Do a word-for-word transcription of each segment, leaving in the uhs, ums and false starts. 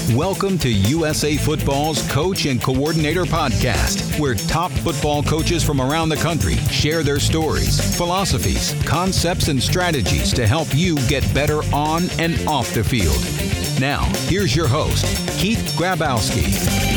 Welcome to U S A Football's Coach and Coordinator Podcast, where top football coaches from around the country share their stories, philosophies, concepts, and strategies to help you get better on and off the field. Now, here's your host, Keith Grabowski.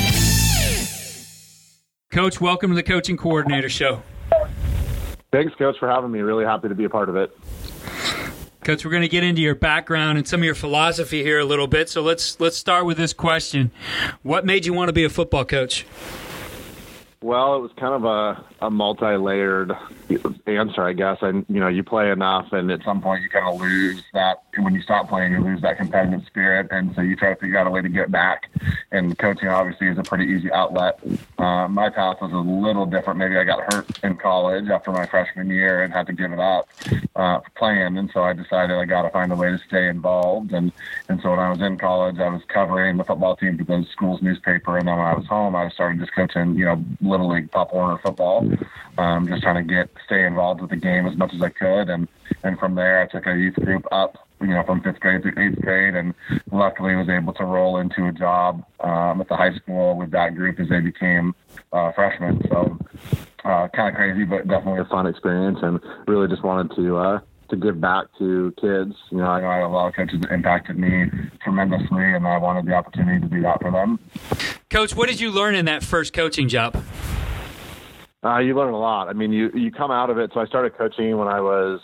Coach, welcome to the Coaching Coordinator Show. Thanks, Coach, for having me. Really happy to be a part of it. Coach, we're going to get into your background and some of your philosophy here a little bit. So let's let's start with this question. What made you want to be a football coach? Well, it was kind of a, a multi-layered answer, I guess. And, you know, you play enough, and at some point you kind of lose that. When you stop playing, you lose that competitive spirit. And so you try to figure out a way to get back. And coaching, obviously, is a pretty easy outlet. Uh, my path was a little different. Maybe I got hurt in college after my freshman year and had to give it up uh, for playing. And so I decided I got to find a way to stay involved. And, and so when I was in college, I was covering the football team for the school's newspaper. And then when I was home, I started just coaching, you know, Little League Pop Warner football, um, just trying to get stay involved with the game as much as I could. And, and from there, I took a youth group up, you know, from fifth grade through eighth grade, and luckily was able to roll into a job um, at the high school with that group as they became uh, freshmen. So uh, kind of crazy, but definitely a fun experience, and really just wanted to uh, to give back to kids. You know, I know I have a lot of coaches that impacted me tremendously, and I wanted the opportunity to do that for them. Coach, what did you learn in that first coaching job? Uh, you learn a lot. I mean, you, you come out of it. So I started coaching when I was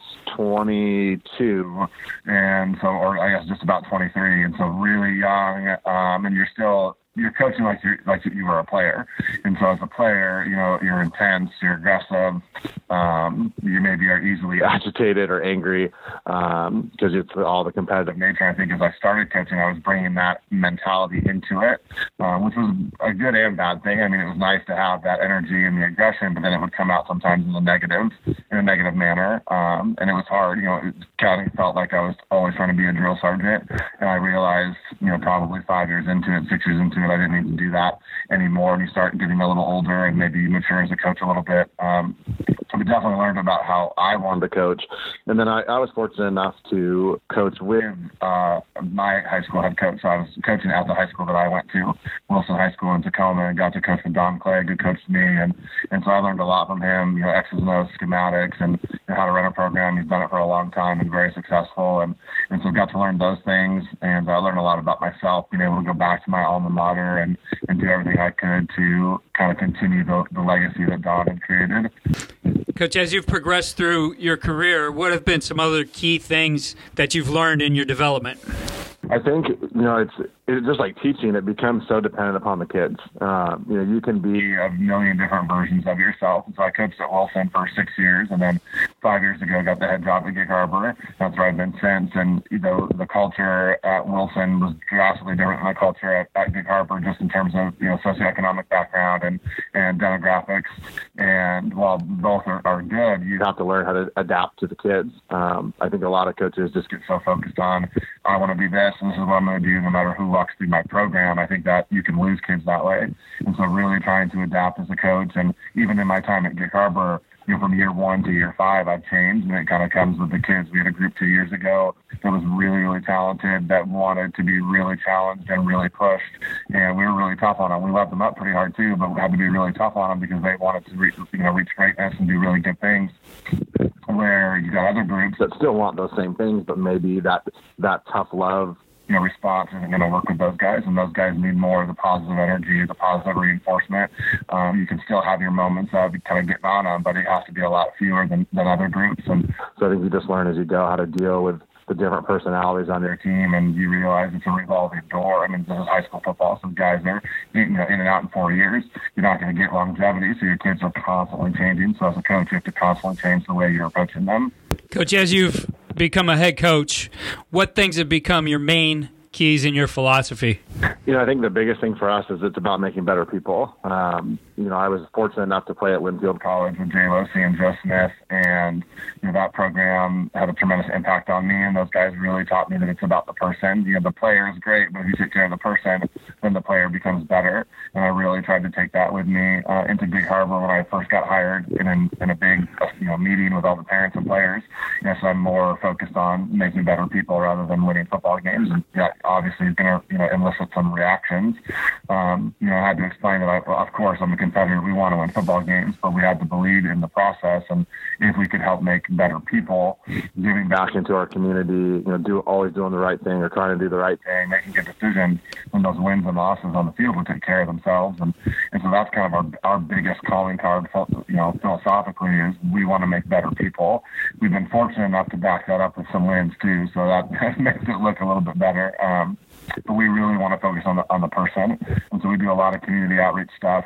twenty-two, and so, or I guess just about twenty-three, and so really young. Um, and you're still you're coaching like you like you were a player, and so as a player, you know, you're intense, you're aggressive. Um, you maybe are easily agitated or angry um, because it's all the competitive nature. I think as I started coaching, I was bringing that mentality into it, um, which was a good and bad thing. I mean, it was nice to have that energy and the aggression, but then it would come out sometimes in a negative, in a negative manner, um, and it was hard. You know, it kind of felt like I was always trying to be a drill sergeant, and I realized, you know, probably five years into it, six years into it, I didn't need to do that anymore. And you start getting a little older, and maybe you mature as a coach a little bit. Um, we definitely learned about how I wanted to coach. And then I, I was fortunate enough to coach with uh, my high school head coach. So I was coaching at the high school that I went to, Wilson High School in Tacoma, and got to coach with Don Clegg, who coached me. And, and so I learned a lot from him, you know, X's and O's, schematics, and, and how to run a program. He's done it for a long time and very successful. And, and so got to learn those things. And I learned a lot about myself, being able to go back to my alma mater and, and do everything I could to kind of continue the, the legacy that Don had created. Coach, as you've progressed through your career, what have been some other key things that you've learned in your development? I think, you know, it's it's just like teaching. It becomes so dependent upon the kids. Um, you know, you can be a million different versions of yourself. And so I coached at Wilson for six years, and then five years ago got the head job at Gig Harbor. That's where I've been since. And, you know, the culture at Wilson was drastically different than the culture at, at Gig Harbor, just in terms of, you know, socioeconomic background and, and demographics. And while both are, are good, you have to learn how to adapt to the kids. Um, I think a lot of coaches just get so focused on, I want to be this, and this is what I'm going to do no matter who walks through my program. I think that you can lose kids that way. And so really trying to adapt as a coach. And even in my time at Gig Harbor, you know, from year one to year five, I've changed, and it kind of comes with the kids. We had a group two years ago that was really, really talented, that wanted to be really challenged and really pushed, and we were really tough on them. We left them up pretty hard too, but we had to be really tough on them because they wanted to reach, you know, reach greatness and do really good things. Where you got other groups that still want those same things, but maybe that that tough love, you know, response isn't going to work with those guys, and those guys need more of the positive energy, the positive reinforcement. Um, you can still have your moments of kind of getting on them, but it has to be a lot fewer than, than other groups. And so I think you just learn as you go how to deal with the different personalities on your team, and you realize it's a revolving door. I mean, this is high school football. Some guys are, you know, in and out in four years. You're not going to get longevity, so your kids are constantly changing. So as a coach, you have to constantly change the way you're approaching them. Coach, as you've become a head coach, what things have become your main keys in your philosophy? You know, I think the biggest thing for us is it's about making better people. Um, you know, I was fortunate enough to play at Linfield College with Jay Losey and Joe Smith, and you know, that program had a tremendous impact on me, and those guys really taught me that it's about the person. You know, the player is great, but if you take care of the person, then the player becomes better. And I really tried to take that with me uh, into Gig Harbor when I first got hired in, in, in a big you know, meeting with all the parents and players. You know, so I'm more focused on making better people rather than winning football games. And yeah, obviously is going to, you know, elicit some reactions. Um, you know, I had to explain that, I, of course, I'm a competitor. We want to win football games, but we had to believe in the process. And if we could help make better people, giving back into our community, you know, do always doing the right thing or trying to do the right thing, making good decisions, when those wins and losses on the field will take care of themselves. And, and so that's kind of our, our biggest calling card, you know, philosophically, is we want to make better people. We've been fortunate enough to back that up with some wins too, so that makes it look a little bit better. Um, but we really want to focus on the on the person, and so we do a lot of community outreach stuff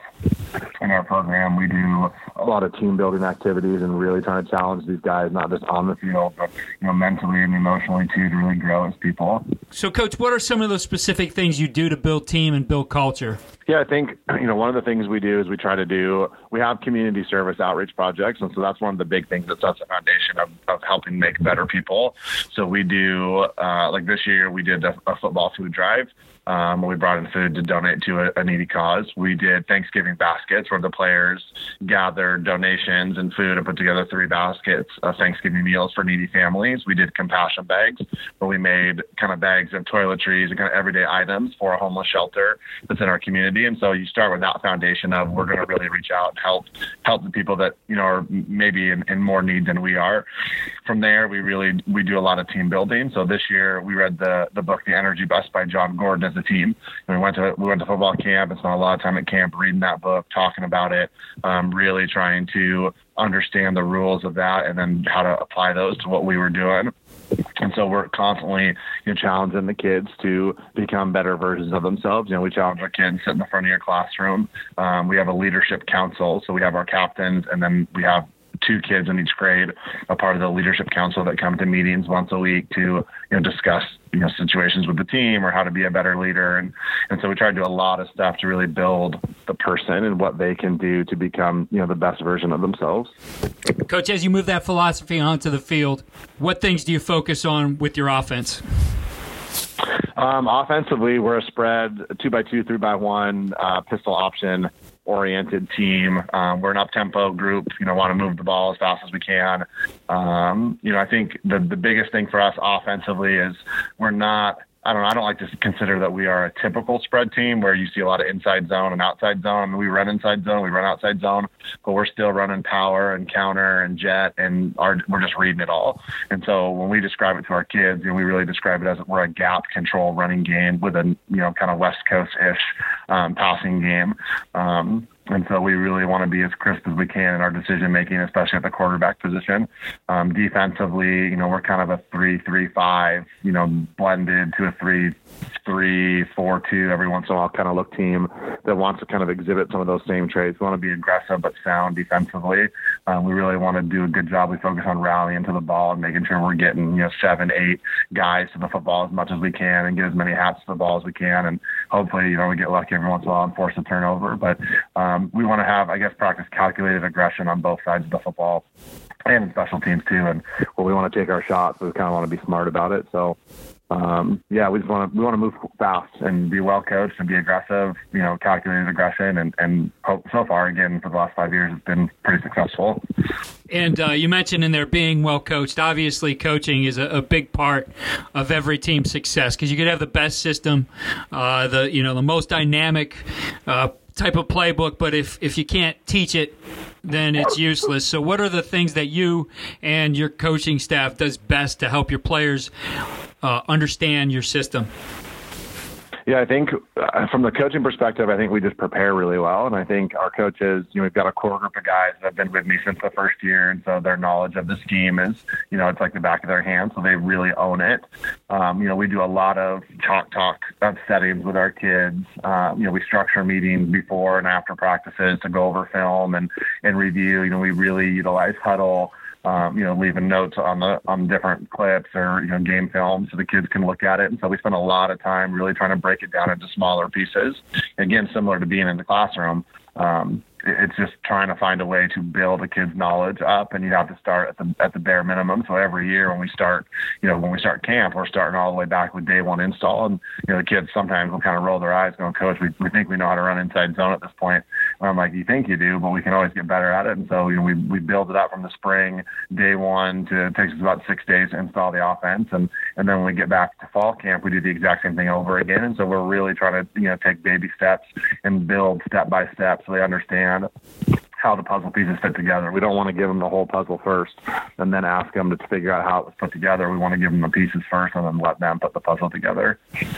in our program. We do a lot of team building activities and really trying to challenge these guys, not just on the field, but, you know, mentally and emotionally too, to really grow as people. So, Coach, what are some of those specific things you do to build team and build culture? Yeah, I think, you know, one of the things we do is we try to do, we have community service outreach projects. And so that's one of the big things that sets the foundation of, of helping make better people. So we do, uh, like this year, we did a, a football food drive. Um, we brought in food to donate to a, a needy cause. We did Thanksgiving baskets where the players gathered donations and food and put together three baskets of Thanksgiving meals for needy families. We did compassion bags where we made kind of bags of toiletries and kind of everyday items for a homeless shelter that's in our community. And so you start with that foundation of we're going to really reach out and help help the people that, you know, are maybe in, in more need than we are. From there, we really we do a lot of team building. So this year we read the the book The Energy Bus by John Gordon as a team. And we went to we went to football camp and spent a lot of time at camp reading that book, talking about it, um, really trying to understand the rules of that and then how to apply those to what we were doing. And so we're constantly, you know, challenging the kids to become better versions of themselves. You know, we challenge our kids to sit in the front of your classroom. Um, we have a leadership council. So we have our captains, and then we have two kids in each grade, a part of the leadership council that come to meetings once a week to, you know, discuss, you know, situations with the team or how to be a better leader. And, and so we try to do a lot of stuff to really build the person and what they can do to become, you know, the best version of themselves. Coach, as you move that philosophy onto the field, what things do you focus on with your offense? Um, offensively, we're a spread, two by two, three by one, uh, pistol option oriented team. Um, we're an up-tempo group, you know, want to move the ball as fast as we can. Um, you know, I think the, the biggest thing for us offensively is we're not, I don't know, I don't like to consider that we are a typical spread team where you see a lot of inside zone and outside zone. We run inside zone, we run outside zone, but we're still running power and counter and jet, and our, we're just reading it all. And so when we describe it to our kids, you know, we really describe it as we're a gap control running game with a, you know, kind of West Coast-ish um, passing game. Um, And so we really want to be as crisp as we can in our decision making, especially at the quarterback position. Um, defensively, you know, we're kind of a three three five, you know, blended to a three three four two every once in a while kind of look team that wants to kind of exhibit some of those same traits. We want to be aggressive but sound defensively. Um, we really want to do a good job. We focus on rallying to the ball and making sure we're getting, you know, seven, eight guys to the football as much as we can and get as many hats to the ball as we can. And hopefully, you know, we get lucky every once in a while and force a turnover. But um, we want to have, I guess, practice calculated aggression on both sides of the football and special teams too. And well, we want to take our shots, but we kind of want to be smart about it. So, um, yeah, we just want to we want to move fast and be well coached and be aggressive. You know, calculated aggression, and and hope, so far, again, for the last five years, it's been pretty successful. And uh, you mentioned in there being well coached. Obviously, coaching is a, a big part of every team's success because you could have the best system, uh, the you know the most dynamic uh, type of playbook, but if if you can't teach it, then it's useless. So, what are the things that you and your coaching staff does best to help your players uh, understand your system? Yeah, I think uh, from the coaching perspective, I think we just prepare really well. And I think our coaches, you know, we've got a core group of guys that have been with me since the first year. And so their knowledge of the scheme is, you know, it's like the back of their hand. So they really own it. Um, you know, we do a lot of chalk talk of settings with our kids. Um, you know, we structure meetings before and after practices to go over film and, and review. You know, we really utilize Huddle. Um, you know, leaving notes on the on different clips or, you know, game film so the kids can look at it. And so we spend a lot of time really trying to break it down into smaller pieces. Again, similar to being in the classroom, um, it's just trying to find a way to build a kid's knowledge up, and you have to start at the at the bare minimum. So every year when we start, you know, when we start camp, we're starting all the way back with day one install. And, you know, the kids sometimes will kind of roll their eyes going, Coach, we, we think we know how to run inside zone at this point. um, like you think you do, but we can always get better at it. And so, you know, we, we build it up from the spring, day one, to it takes us about six days to install the offense. And, and then when we get back to fall camp, we do the exact same thing over again. And so we're really trying to, you know, take baby steps and build step by step so they understand how the puzzle pieces fit together. We don't want to give them the whole puzzle first and then ask them to figure out how it was put together. We want to give them the pieces first and then let them put the puzzle together.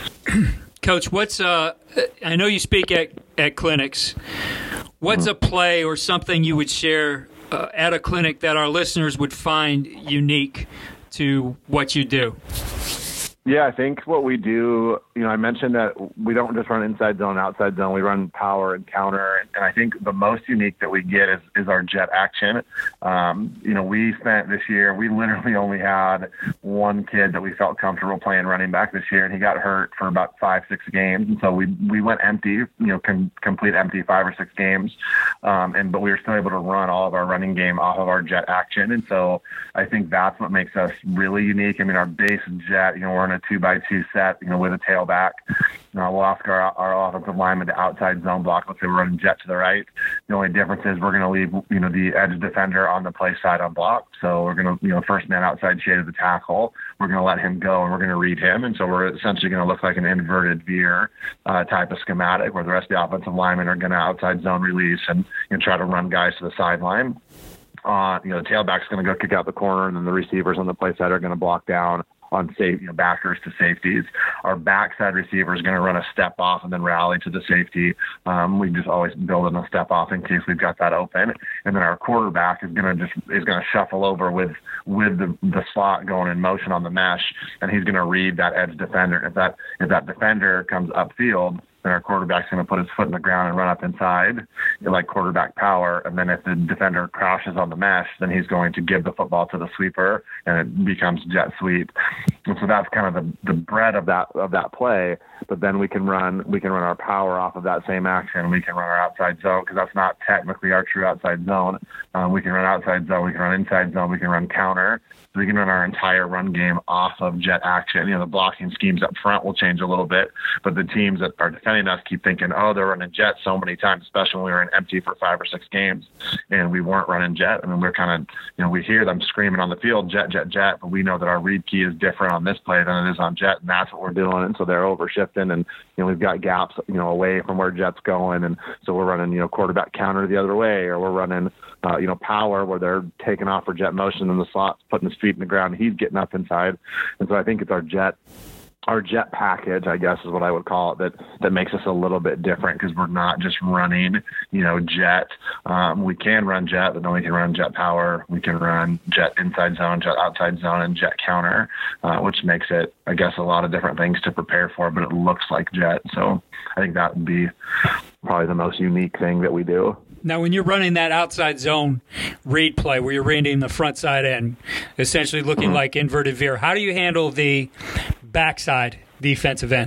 Coach, what's uh I know you speak at, at clinics. What's mm-hmm. a play or something you would share uh, at a clinic that our listeners would find unique to what you do? Yeah, I think what we do, you know, I mentioned that we don't just run inside zone, outside zone. We run power and counter. And I think the most unique that we get is, is our jet action. Um, you know, we spent this year, we literally only had one kid that we felt comfortable playing running back this year, and he got hurt for about five, six games. And so we we went empty, you know, com- complete empty five or six games. Um, and but we were still able to run all of our running game off of our jet action. And so I think that's what makes us really unique. I mean, our base jet, you know, we're in a two by two set, you know, with a tailback. Uh, we'll ask our, our offensive lineman to outside zone block. Let's say we're running jet to the right. The only difference is we're going to leave, you know, the edge defender on the play side unblocked. So we're going to, you know, first man outside shade of the tackle. We're going to let him go and we're going to read him. And so we're essentially going to look like an inverted veer uh, type of schematic where the rest of the offensive linemen are going to outside zone release and, and try to run guys to the sideline. Uh, you know, the tailback's going to go kick out the corner, and then the receivers on the play side are going to block down on safe, you know, backers to safeties. Our backside receiver is going to run a step off and then rally to the safety. Um, we just always build in a step off in case we've got that open. And then our quarterback is going to just is going to shuffle over with with the, the slot going in motion on the mesh, and he's going to read that edge defender. If that if that defender comes upfield, then our quarterback's going to put his foot in the ground and run up inside, you know, like quarterback power. And then if the defender crashes on the mesh, then he's going to give the football to the sweeper, and it becomes jet sweep. And so that's kind of the, the bread of that of that play. But then we can run we can run our power off of that same action. We can run our outside zone because that's not technically our true outside zone. Um, we can run outside zone. We can run inside zone. We can run counter. So we can run our entire run game off of jet action. You know, the blocking schemes up front will change a little bit, but the teams that are defending us keep thinking, oh, they're running jet so many times, especially when we were in empty for five or six games, and we weren't running jet. I mean, we're kind of, you know, we hear them screaming on the field, jet, jet, jet, but we know that our read key is different on this play than it is on jet, and that's what we're doing. And so they're overshifting, and, you know, we've got gaps, you know, away from where jet's going, and so we're running, you know, quarterback counter the other way, or we're running, uh, you know, power where they're taking off for jet motion in the slot, putting his feet in the ground, and he's getting up inside. And so I think it's our jet Our jet package, I guess, is what I would call it, that, that makes us a little bit different because we're not just running, you know, jet. Um, we can run jet, but then we can run jet power. We can run jet inside zone, jet outside zone, and jet counter, uh, which makes it, I guess, a lot of different things to prepare for, but it looks like jet. So I think that would be probably the most unique thing that we do. Now, when you're running that outside zone read play where you're reading the front side end, essentially looking mm-hmm. like inverted veer, how do you handle the backside defensive end?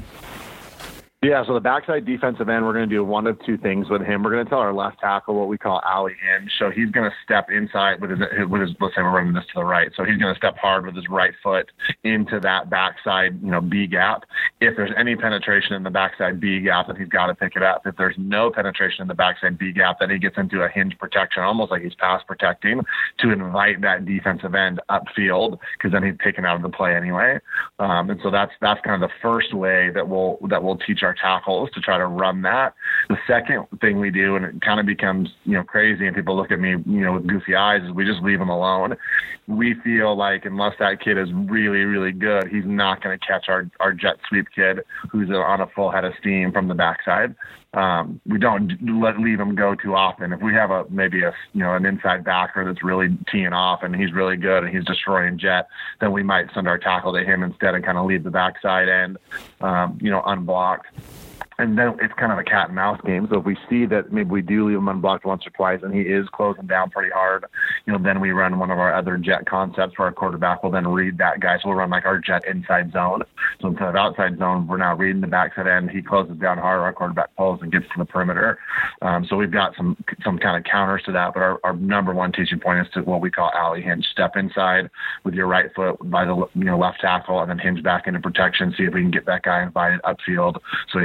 Yeah, so the backside defensive end, we're going to do one of two things with him. We're going to tell our left tackle what we call alley hinge. So he's going to step inside with his, with his, let's say we're running this to the right. So he's going to step hard with his right foot into that backside, you know, B gap. If there's any penetration in the backside B gap, then he's got to pick it up. If there's no penetration in the backside B gap, then he gets into a hinge protection, almost like he's pass protecting, to invite that defensive end upfield, because then he's taken out of the play anyway. Um, and so that's that's kind of the first way that we'll that we'll teach our tackles to try to run that. The second thing we do, and it kind of becomes, you know, crazy, and people look at me, you know, with goofy eyes, is we just leave him alone. We feel like unless that kid is really, really good, he's not going to catch our, our jet sweep kid who's on a full head of steam from the backside. Um, we don't let leave him go too often. If we have a maybe a you know an inside backer that's really teeing off and he's really good and he's destroying jet, then we might send our tackle to him instead and kind of leave the backside end, um, you know, unblocked. And then it's kind of a cat and mouse game. So if we see that maybe we do leave him unblocked once or twice and he is closing down pretty hard, you know, then we run one of our other jet concepts where our quarterback will then read that guy. So we'll run like our jet inside zone. So instead of outside zone, we're now reading the backside end. He closes down hard, our quarterback pulls and gets to the perimeter. Um, so we've got some some kind of counters to that. But our, our number one teaching point is to what we call alley hinge. Step inside with your right foot by the you know left tackle and then hinge back into protection. See if we can get that guy invited upfield so he's taking him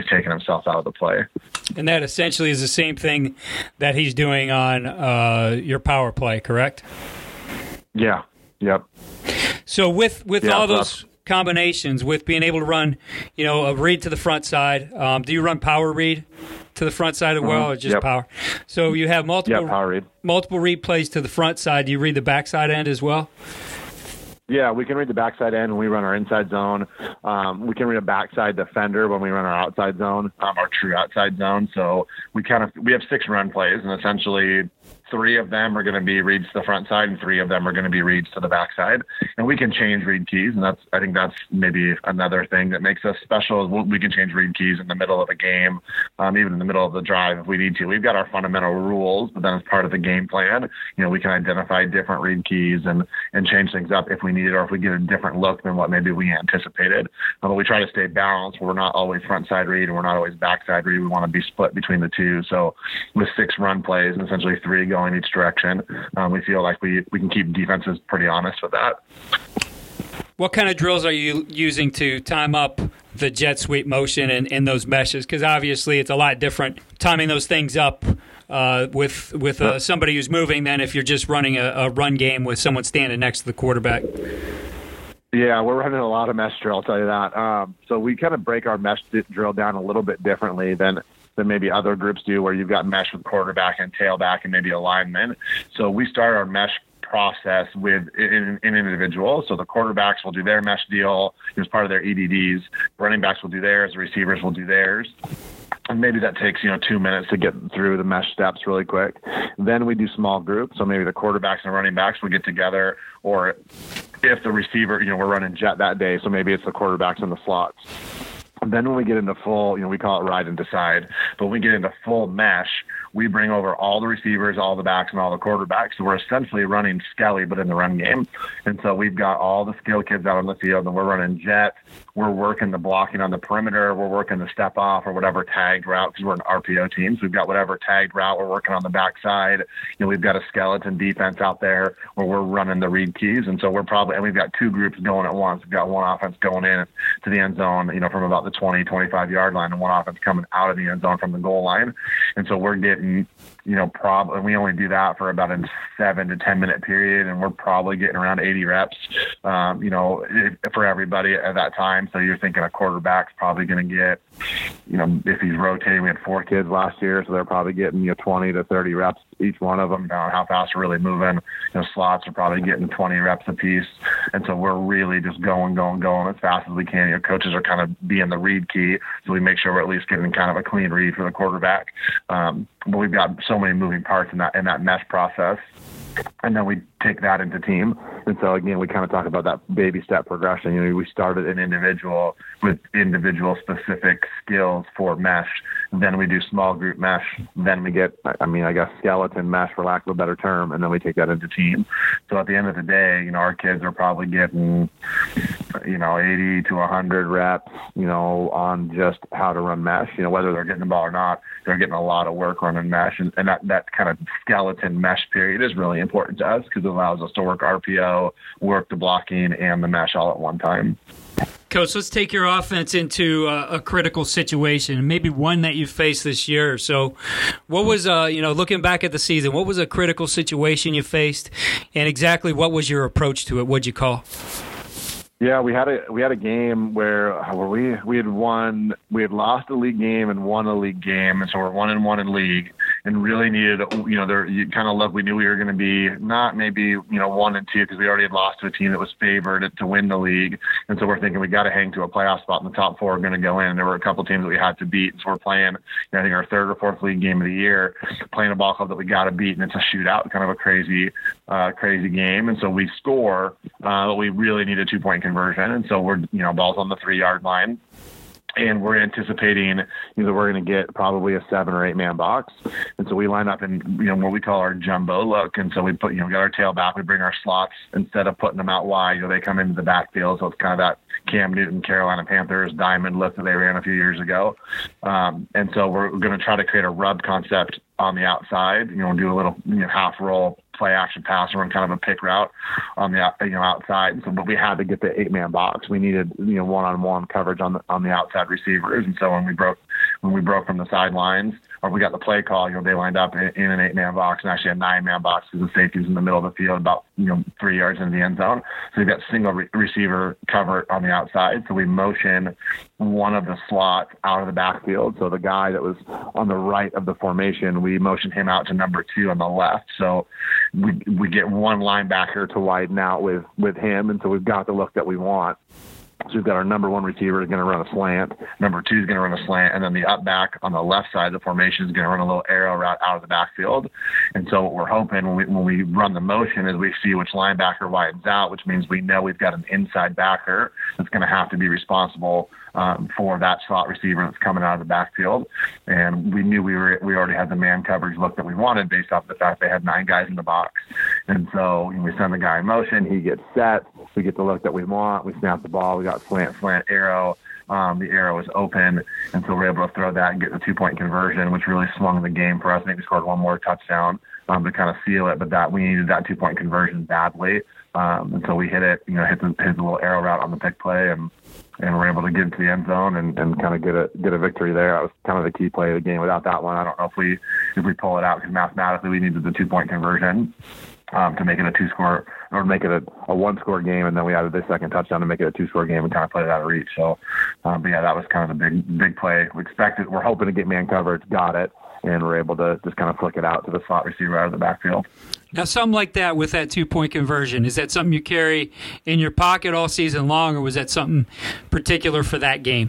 himself out of the play. And that essentially is the same thing that he's doing on uh, your power play, correct? Yeah. Yep. So with, with yeah, all those combinations, with being able to run, you know, a read to the front side, um, do you run power read to the front side as well, mm-hmm. or just yep. power? So you have multiple yep, power read. multiple read plays to the front side. Do you read the backside end as well? Yeah, we can read the backside end when we run our inside zone. Um, we can read a backside defender when we run our outside zone, um, our true outside zone. So we kind of we have six run plays, and essentially three of them are going to be reads to the front side, and three of them are going to be reads to the backside. And we can change read keys, and that's I think that's maybe another thing that makes us special. Is we can change read keys in the middle of a game, um, even in the middle of the drive if we need to. We've got our fundamental rules, but then as part of the game plan, you know, we can identify different read keys and and change things up if we need it, or if we get a different look than what maybe we anticipated. Um, but we try to stay balanced. We're not always front side read, and we're not always backside read. We want to be split between the two. So with six run plays and essentially three going in each direction, um, we feel like we, we can keep defenses pretty honest with that. What kind of drills are you using to time up the jet sweep motion in, in those meshes? Because obviously it's a lot different timing those things up uh, with with uh, somebody who's moving than if you're just running a, a run game with someone standing next to the quarterback. Yeah, we're running a lot of mesh drill, I'll tell you that. Um, so we kind of break our mesh drill down a little bit differently than than maybe other groups do, where you've got mesh with quarterback and tailback and maybe a lineman. So we start our mesh process with an individual. So the quarterbacks will do their mesh deal as part of their E D Ds. Running backs will do theirs. The receivers will do theirs. And maybe that takes, you know, two minutes to get through the mesh steps really quick. Then we do small groups. So maybe the quarterbacks and running backs will get together, or if the receiver, you know, we're running jet that day, so maybe it's the quarterbacks in the slots. And then when we get into full, you know, we call it ride and decide, but when we get into full mesh, we bring over all the receivers, all the backs, and all the quarterbacks. So we're essentially running Skelly, but in the run game. And so we've got all the skill kids out on the field, and we're running jet. We're working the blocking on the perimeter. We're working the step off or whatever tagged route, because we're an R P O team. So we've got whatever tagged route we're working on the backside. You know, we've got a skeleton defense out there where we're running the read keys. And so we're probably, and we've got two groups going at once. We've got one offense going in to the end zone, you know, from about the twenty, twenty-five yard line, and one offense coming out of the end zone from the goal line. And so we're getting, you know, probably, we only do that for about a seven to ten minute period, and we're probably getting around eighty reps, um, you know, for everybody at that time. So you're thinking a quarterback's probably going to get, you know, if he's rotating, we had four kids last year, so they're probably getting, you know, twenty to thirty reps each one of them, down how fast we're really moving. You know, slots are probably getting twenty reps a piece. And so we're really just going, going, going as fast as we can. You know, coaches are kind of being the read key, so we make sure we're at least getting kind of a clean read for the quarterback. Um, but we've got so many moving parts in that in that mesh process. And then we take that into team. And so, again, we kind of talk about that baby step progression. You know, we started an individual with individual specific skills for mesh. Then we do small group mesh. Then we get, I mean, I guess skeleton mesh, for lack of a better term. And then we take that into team. So at the end of the day, you know, our kids are probably getting, you know, eighty to one hundred reps, you know, on just how to run mesh. You know, whether they're getting the ball or not, they're getting a lot of work running mesh. And, and that, that kind of skeleton mesh period is really important to us, because it allows us to work R P O, work the blocking, and the mesh all at one time. Coach, let's take your offense into a, a critical situation, maybe one that you faced this year. So what was, uh, you know, looking back at the season, what was a critical situation you faced, and exactly what was your approach to it? What'd you call? Yeah, we had a we had a game where where we we had won we had lost a league game and won a league game, and so we're one and one in league, and really needed, you know, there you kind of love we knew we were going to be not maybe, you know, one and two, because we already had lost to a team that was favored to win the league, and so we're thinking we got to hang to a playoff spot, and the top four are going to go in. And there were a couple teams that we had to beat, so we're playing, you know, I think our third or fourth league game of the year, playing a ball club that we got to beat, and it's a shootout, kind of a crazy uh, crazy game, and so we score, uh, but we really need a two point conversion. And so we're, you know, ball's on the three yard line, and we're anticipating, you know, we're going to get probably a seven or eight man box. And so we line up in, you know, what we call our jumbo look. And so we put, you know, we got our tail back, we bring our slots, instead of putting them out wide, you know, they come into the backfield. So it's kind of that Cam Newton, Carolina Panthers diamond look that they ran a few years ago. Um, and so we're going to try to create a rub concept on the outside, you know, do a little, you know, half roll, play action pass, and run kind of a pick route on the, you know, outside. And so, but we had to get the eight man box. We needed, you know, one on one coverage on the on the outside receivers. And so when we broke when we broke from the sidelines, or we got the play call, you know, they lined up in, in an eight-man box, and actually a nine-man box because the safety's in the middle of the field, about, you know, three yards into the end zone. So we've got single re- receiver cover on the outside. So we motion one of the slots out of the backfield. So the guy that was on the right of the formation, we motion him out to number two on the left. So we we get one linebacker to widen out with, with him, and so we've got the look that we want. So we've got our number one receiver is going to run a slant, number two is going to run a slant, and then the up back on the left side of the formation is going to run a little arrow route out of the backfield. And so what we're hoping when we, when we run the motion is we see which linebacker widens out, which means we know we've got an inside backer that's going to have to be responsible um, for that slot receiver that's coming out of the backfield. And we knew we were we already had the man coverage look that we wanted based off the fact they had nine guys in the box. And so you know, we send the guy in motion, he gets set, we get the look that we want, we snap the ball, we got slant, slant, arrow. Um, the arrow is open, and so we're able to throw that and get the two-point conversion, which really swung the game for us. I think we scored one more touchdown um, to kind of seal it, but that we needed that two-point conversion badly. Um, and so we hit it, you know, hit the, hit the little arrow route on the pick play, and and we're able to get into the end zone and, and kind of get a get a victory there. That was kind of the key play of the game. Without that one, I don't know if we if we pull it out, because mathematically we needed the two-point conversion um, to make it a two-score or make it a, a one-score game, and then we added the second touchdown to make it a two-score game and kind of put it out of reach. So, um, but yeah, that was kind of the big big play. We expected, we're hoping to get man coverage, got it, and we're able to just kind of flick it out to the slot receiver out of the backfield. Now, something like that with that two-point conversion, is that something you carry in your pocket all season long, or was that something particular for that game?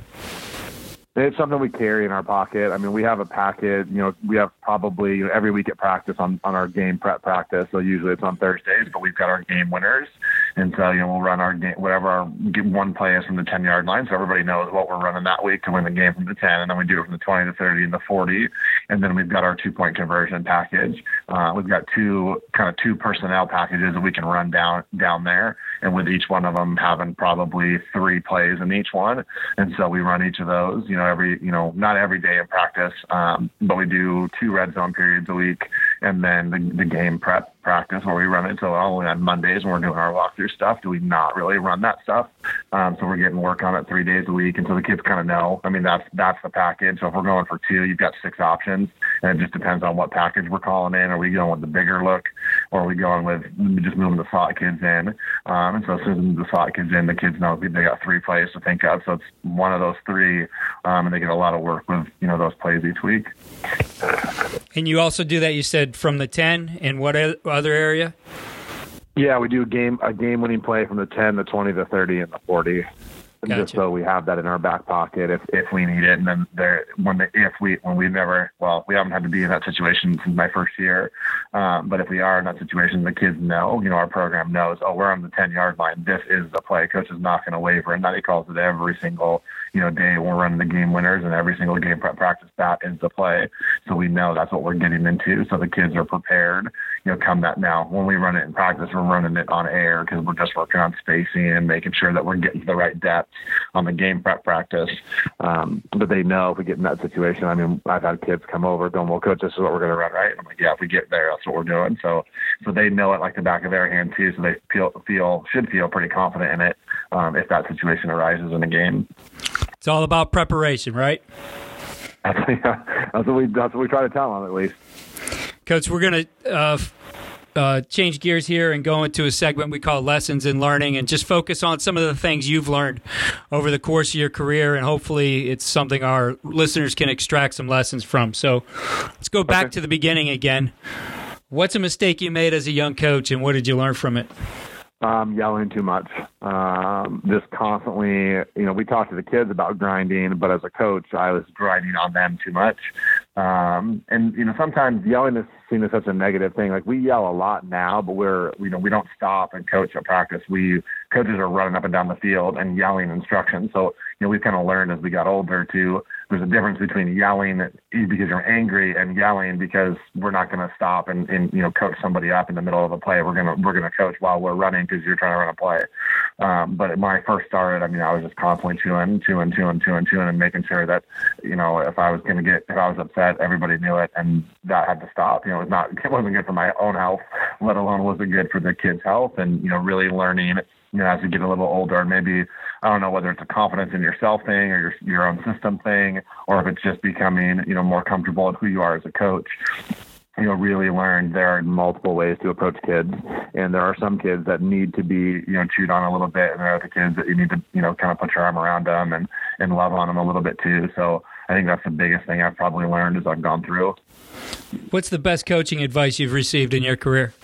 It's something we carry in our pocket. I mean, we have a packet, you know, we have probably you know, every week at practice on, on our game prep practice. So usually it's on Thursdays, but we've got our game winners. And so, you know, we'll run our game, whatever our one play is from the ten-yard line. So everybody knows what we're running that week to win the game from the ten. And then we do it from the twenty, the thirty, and the forty. And then we've got our two-point conversion package. Uh, we've got two kind of two personnel packages that we can run down down there. And with each one of them having probably three plays in each one. And so we run each of those, you know, every, you know, not every day in practice, um, but we do two red zone periods a week. And then the, the game prep practice where we run it. So only on Mondays when we're doing our walkthrough stuff do we not really run that stuff. Um, so we're getting work on it three days a week. And so the kids kind of know, I mean, that's, that's the package. So if we're going for two, you've got six options, and it just depends on what package we're calling in. Are we going with the bigger look, or are we going with just moving the slot kids in? Um, and so as soon as we move the slot kids in, the kids know they got three plays to think of. So it's one of those three, um, and they get a lot of work with, you know, those plays each week. And you also do that, you said, from the ten, and what other area? Yeah, we do a game a game winning play from the ten, the twenty, the thirty, and the forty. Gotcha. Just so we have that in our back pocket if, if we need it. And then there, when the, if we, when we never, well, we haven't had to be in that situation since my first year. Um, but if we are in that situation, the kids know, you know, our program knows, oh, we're on the ten yard line. This is the play. Coach is not going to waver. And that he calls it every single, you know, day when we're running the game winners, and every single game prep practice, that is the play. So we know that's what we're getting into. So the kids are prepared, you know, come that now. When we run it in practice, we're running it on air because we're just working on spacing and making sure that we're getting to the right depth on the game prep practice. Um, but they know if we get in that situation. I mean, I've had kids come over going, well, coach, this is what we're going to run, right? And I'm like, yeah, if we get there, that's what we're doing. So, so they know it like the back of their hand too. So they feel, feel, should feel pretty confident in it. Um, if that situation arises in a game. It's all about preparation, right? That's, yeah, that's what we, that's what we try to tell them, at least. Coach, we're going to, uh, Uh, change gears here and go into a segment we call Lessons in Learning, and just focus on some of the things you've learned over the course of your career, and hopefully it's something our listeners can extract some lessons from. So let's go back okay. to the beginning again. What's a mistake you made as a young coach, and what did you learn from it? Um, yelling too much. Um, just constantly, you know, we talk to the kids about grinding, but as a coach, I was grinding on them too much. Um, and, you know, sometimes yelling is seen as such a negative thing. Like, we yell a lot now, but we're, you know, we don't stop and coach at practice. We, coaches are running up and down the field and yelling instructions. So, you know, we've kind of learned as we got older to, there's a difference between yelling because you're angry and yelling because we're not going to stop and, and, you know, coach somebody up in the middle of a play. We're going to, we're going to coach while we're running because you're trying to run a play. Um, but when I first started, I mean, I was just constantly chewing, chewing, chewing, chewing, chewing, and making sure that, you know, if I was going to get, if I was upset, everybody knew it, and that had to stop. You know, it was not, it wasn't good for my own health, let alone was it good for the kids' health, and, you know, really learning you know, as you get a little older, and maybe, I don't know whether it's a confidence in yourself thing or your, your own system thing, or if it's just becoming, you know, more comfortable with who you are as a coach. You know, really learned there are multiple ways to approach kids, and there are some kids that need to be, you know, chewed on a little bit, and there are other kids that you need to, you know, kind of put your arm around them and, and love on them a little bit too. So I think that's the biggest thing I've probably learned as I've gone through. What's the best coaching advice you've received in your career?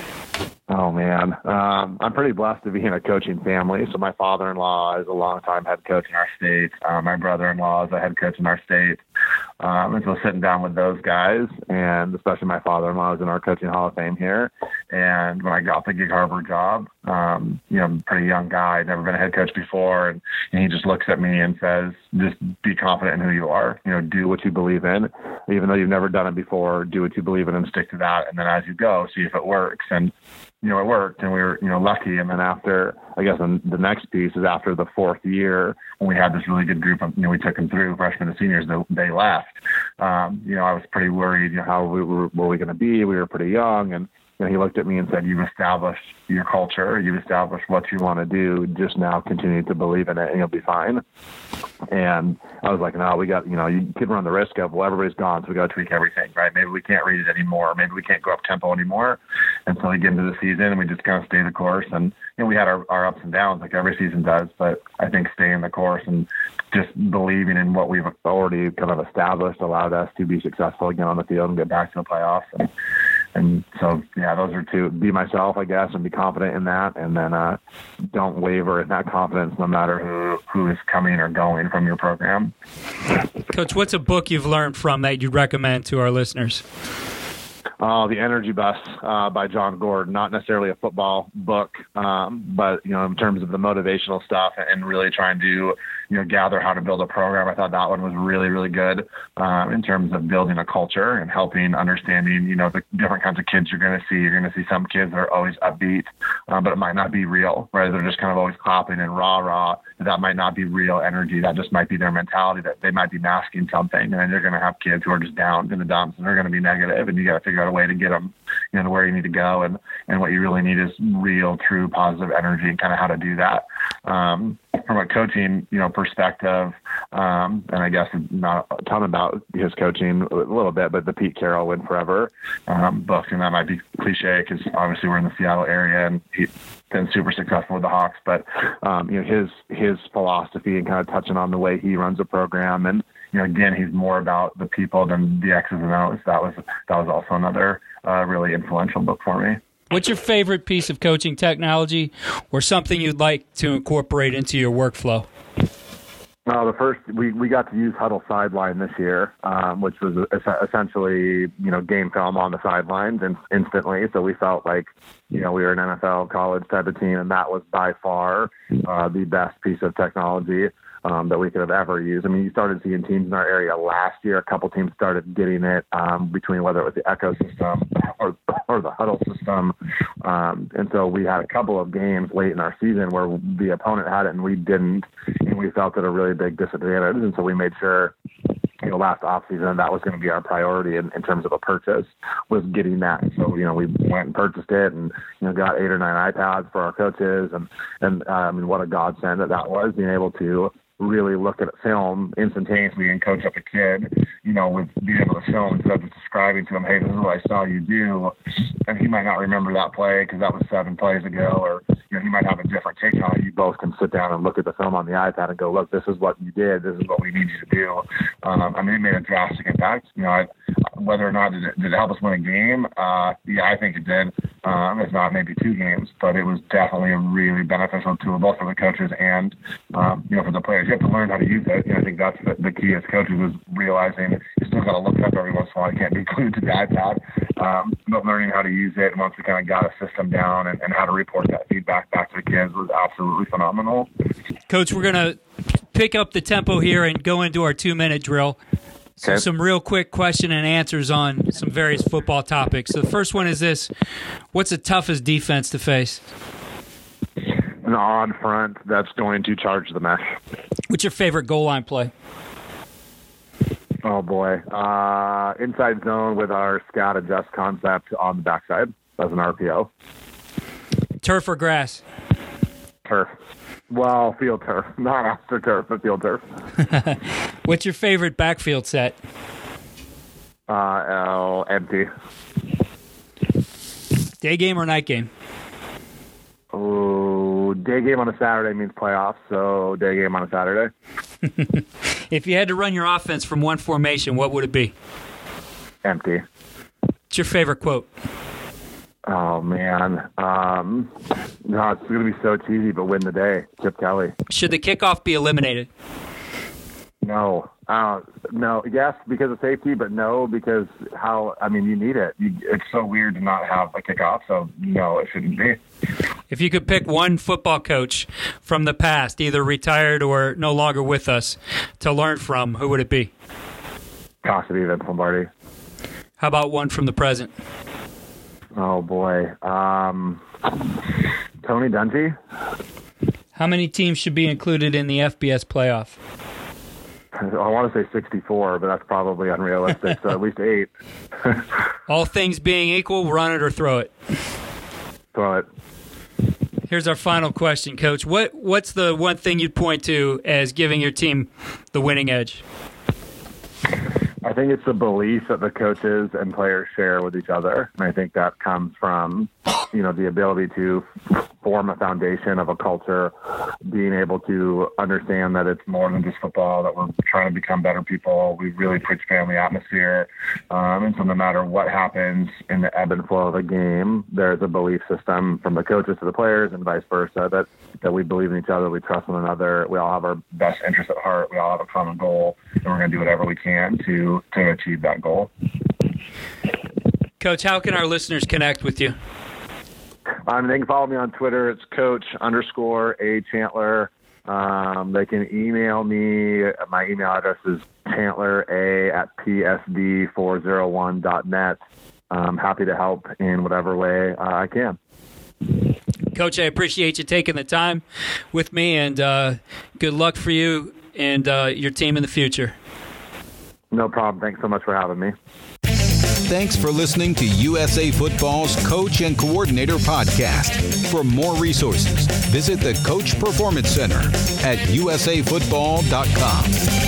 Oh, man. Um, I'm pretty blessed to be in a coaching family. So my father-in-law is a long-time head coach in our state. Uh, my brother-in-law is a head coach in our state. Um, and so sitting down with those guys, and especially my father-in-law is in our coaching Hall of Fame here. And when I got the Gig Harbor job, um, you know, pretty young guy, never been a head coach before. And, and he just looks at me and says, just be confident in who you are. You know, do what you believe in. Even though you've never done it before, do what you believe in and stick to that. And then as you go, see if it works. And, you know, it worked, and we were, you know, lucky. And then after, I guess the next piece is after the fourth year, when we had this really good group of, you know, we took them through freshmen and seniors, they left. Um, you know, I was pretty worried, you know, how we were, were we going to be? We were pretty young. And, you know, he looked at me and said, you've established your culture. You've established what you want to do. Just now continue to believe in it, and you'll be fine. And I was like, no, we got, you know, you could run the risk of, well, everybody's gone, so we got to tweak everything, right? Maybe we can't read it anymore. Maybe we can't go up tempo anymore. And so we get into the season, and we just kind of stay the course. And, you know, we had our, our ups and downs like every season does, but I think staying the course and just believing in what we've already kind of established allowed us to be successful again on the field and get back to the playoffs. And, And so, yeah, those are two. Be myself, I guess, and be confident in that. And then uh, don't waver in that confidence no matter who, who is coming or going from your program. Coach, what's a book you've learned from that you'd recommend to our listeners? Uh, the Energy Bus uh, by John Gordon, not necessarily a football book, um, but, you know, in terms of the motivational stuff and really trying to, you know, gather how to build a program. I thought that one was really, really good um, in terms of building a culture and helping understanding, you know, the different kinds of kids you're going to see. You're going to see some kids that are always upbeat, uh, but it might not be real, right? They're just kind of always clapping and rah, rah. That might not be real energy. That just might be their mentality, that they might be masking something. And then you're going to have kids who are just down in the dumps, and they're going to be negative, and you got to figure out a way to get them, you know, to where you need to go. And, and what you really need is real, true, positive energy, and kind of how to do that. Um, from a coaching, you know, perspective, um, and I guess not a ton about his coaching, a little bit, but the Pete Carroll Win Forever um, book, and that might be cliche because obviously we're in the Seattle area and he's been super successful with the Hawks, but um, you know, his his philosophy and kind of touching on the way he runs a program, and you know, again, he's more about the people than the X's and O's. That was that was also another uh, really influential book for me. What's your favorite piece of coaching technology or something you'd like to incorporate into your workflow? Uh, the first, we, we got to use Huddle Sideline this year, um, which was essentially, you know, game film on the sidelines and instantly. So we felt like, you know, we were an N F L college type of team, and that was by far uh, the best piece of technology um, that we could have ever used. I mean, you started seeing teams in our area last year. A couple teams started getting it um, between whether it was the Echo system or, or the Huddle system. Um, and so we had a couple of games late in our season where the opponent had it and we didn't, and we felt at a really big disadvantage. And so we made sure, you know, last offseason that was going to be our priority in, in terms of a purchase, was getting that. So, you know, we went and purchased it and, you know, got eight or nine iPads for our coaches. And, and uh, I mean, what a godsend that that was, being able to really look at film instantaneously and coach up a kid, you know, with being able to film instead of just describing to him, hey, this is what I saw you do. And he might not remember that play because that was seven plays ago, or, you know, he might have a different take on it. You both can sit down and look at the film on the iPad and go, look, this is what you did. This is what we need you to do. Um, I mean, it made a drastic impact. You know, I, whether or not did it, did it help us win a game? Uh, yeah, I think it did. Um, if not maybe two games, but it was definitely a really beneficial tool, both for the coaches and, um, you know, for the players. You have to learn how to use it. You know, I think that's the, the key as coaches, is realizing you still got to look it up every once in a while. You can't be glued to the iPad, um, but learning how to use it. And once we kind of got a system down and, and how to report that feedback back to the kids was absolutely phenomenal. Coach, we're going to pick up the tempo here and go into our two-minute drill. So okay. Some real quick question and answers on some various football topics. So the first one is this: what's the toughest defense to face? An odd front that's going to charge the mesh. What's your favorite goal line play? Oh, boy. Uh, inside zone with our scout adjust concept on the backside as an R P O. Turf or grass? Turf. Well, field turf. Not AstroTurf, but field turf. What's your favorite backfield set? Uh, L, empty. Day game or night game? Oh, day game on a Saturday means playoffs, so day game on a Saturday. If you had to run your offense from one formation, what would it be? Empty. What's your favorite quote? Oh, man. Um, no, it's going to be so cheesy, but win the day. Chip Kelly. Should the kickoff be eliminated? No. Uh, no. Yes, because of safety, but no, because how, I mean, you need it. You, it's so weird to not have a kickoff, so no, it shouldn't be. If you could pick one football coach from the past, either retired or no longer with us, to learn from, who would it be? Cassidy, Vince Lombardi. How about one from the present? Oh, boy. Um, Tony Dungy. How many teams should be included in the F B S playoff? I want to say sixty-four, but that's probably unrealistic, so at least eight. All things being equal, run it or throw it? Throw it. Here's our final question, Coach. What What's the one thing you'd point to as giving your team the winning edge? I think it's the belief that the coaches and players share with each other. And I think that comes from, you know, the ability to form a foundation of a culture, being able to understand that it's more than just football, that we're trying to become better people. We really preach family atmosphere. Um, and so no matter what happens in the ebb and flow of a game, there's a belief system from the coaches to the players and vice versa, that, that we believe in each other, we trust one another, we all have our best interests at heart, we all have a common goal, and we're going to do whatever we can to to achieve that goal. Coach, how can our listeners connect with you? Um, they can follow me on Twitter. It's Coach underscore A Chantler. Um, they can email me. My email address is chantlera at p s d four oh one dot net. I'm happy to help in whatever way uh, I can. Coach, I appreciate you taking the time with me, and uh, good luck for you and uh, your team in the future. No problem. Thanks so much for having me. Thanks for listening to U S A Football's Coach and Coordinator Podcast. For more resources, visit the Coach Performance Center at u s a football dot com.